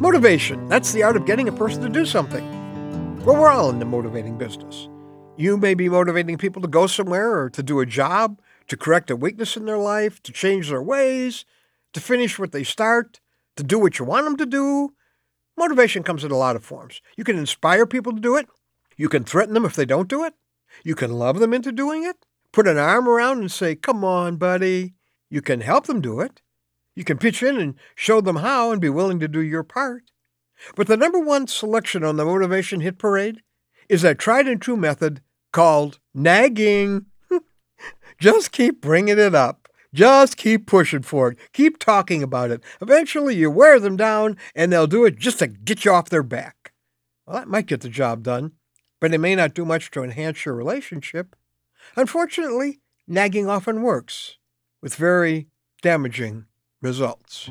Motivation, that's the art of getting a person to do something. Well, we're all in the motivating business. You may be motivating people to go somewhere or to do a job, to correct a weakness in their life, to change their ways, to finish what they start, to do what you want them to do. Motivation comes in a lot of forms. You can inspire people to do it. You can threaten them if they don't do it. You can love them into doing it. Put an arm around and say, come on, buddy. You can help them do it. You can pitch in and show them how and be willing to do your part. But the number one selection on the motivation hit parade is that tried and true method called nagging. Just keep bringing it up. Just keep pushing for it. Keep talking about it. Eventually you wear them down and they'll do it just to get you off their back. Well, that might get the job done, but it may not do much to enhance your relationship. Unfortunately, nagging often works with very damaging results.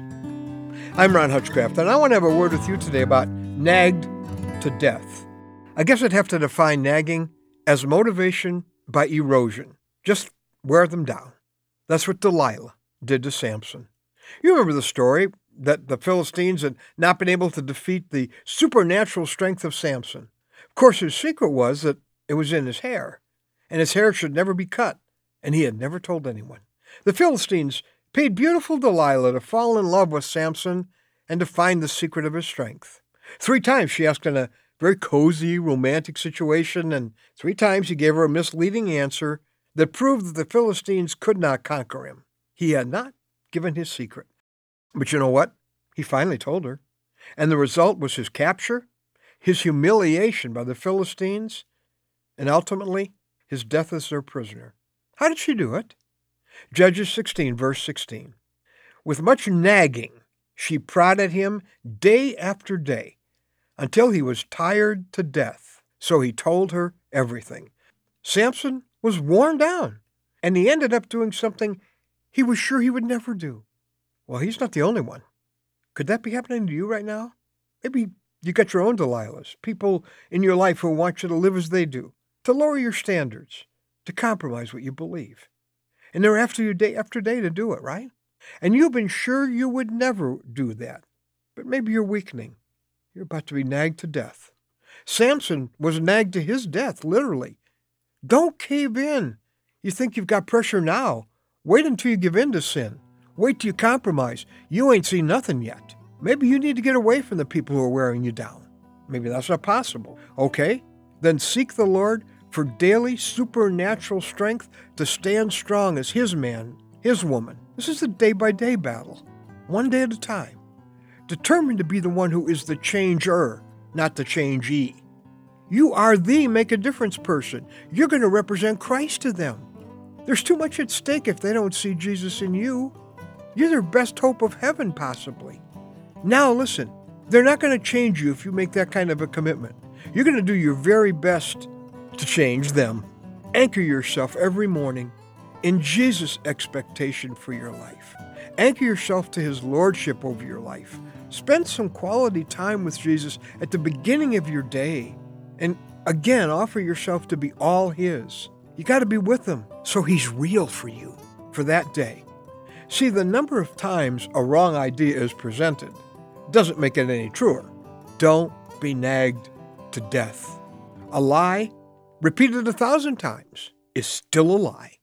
I'm Ron Hutchcraft, and I want to have a word with you today about nagged to death. I guess I'd have to define nagging as motivation by erosion. Just wear them down. That's what Delilah did to Samson. You remember the story that the Philistines had not been able to defeat the supernatural strength of Samson. Of course, his secret was that it was in his hair, and his hair should never be cut, and he had never told anyone. The Philistines paid beautiful Delilah to fall in love with Samson and to find the secret of his strength. 3 times she asked in a very cozy, romantic situation, and 3 times he gave her a misleading answer that proved that the Philistines could not conquer him. He had not given his secret. But you know what? He finally told her. And the result was his capture, his humiliation by the Philistines, and ultimately his death as their prisoner. How did she do it? Judges 16, verse 16. With much nagging, she prodded him day after day until he was tired to death. So he told her everything. Samson was worn down, and he ended up doing something he was sure he would never do. Well, he's not the only one. Could that be happening to you right now? Maybe you got your own Delilahs, people in your life who want you to live as they do, to lower your standards, to compromise what you believe. And they're after you day after day to do it, right? And you've been sure you would never do that. But maybe you're weakening. You're about to be nagged to death. Samson was nagged to his death, literally. Don't cave in. You think you've got pressure now. Wait until you give in to sin. Wait till you compromise. You ain't seen nothing yet. Maybe you need to get away from the people who are wearing you down. Maybe that's not possible. Okay? Then seek the Lord for daily supernatural strength to stand strong as his man, his woman. This is a day-by-day battle, one day at a time. Determined to be the one who is the changer, not the changee. You are the make-a-difference person. You're going to represent Christ to them. There's too much at stake if they don't see Jesus in you. You're their best hope of heaven, possibly. Now listen, they're not going to change you if you make that kind of a commitment. You're going to do your very best to change them. Anchor yourself every morning in Jesus' expectation for your life. Anchor yourself to his lordship over your life. Spend some quality time with Jesus at the beginning of your day. And again, offer yourself to be all his. You got to be with him so he's real for you for that day. See, the number of times a wrong idea is presented doesn't make it any truer. Don't be nagged to death. A lie repeated 1,000 times is still a lie.